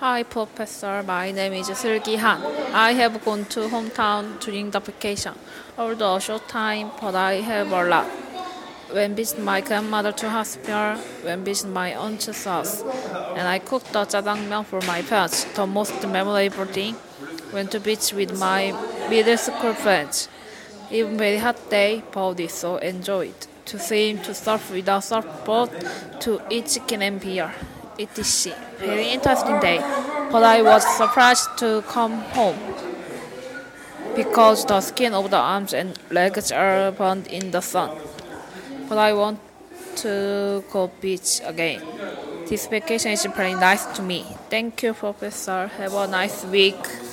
Hi, Professor. My name is Seulgi Han. I have gone to hometown during the vacation, although a short time, but I have a lot. When visit my grandmother to hospital, when visit my aunt's house, and I cooked the jjajangmyeon for my parents. The most memorable thing, went to beach with my middle school friends. Even very hot day, but we so enjoyed. To swim, to surf with a surfboard, to eat chicken and beer, etc. Very interesting day, but I was surprised to come home because the skin of the arms and legs are burned in the sun. But I want to go beach again. This vacation is very nice to me. Thank you, Professor. Have a nice week.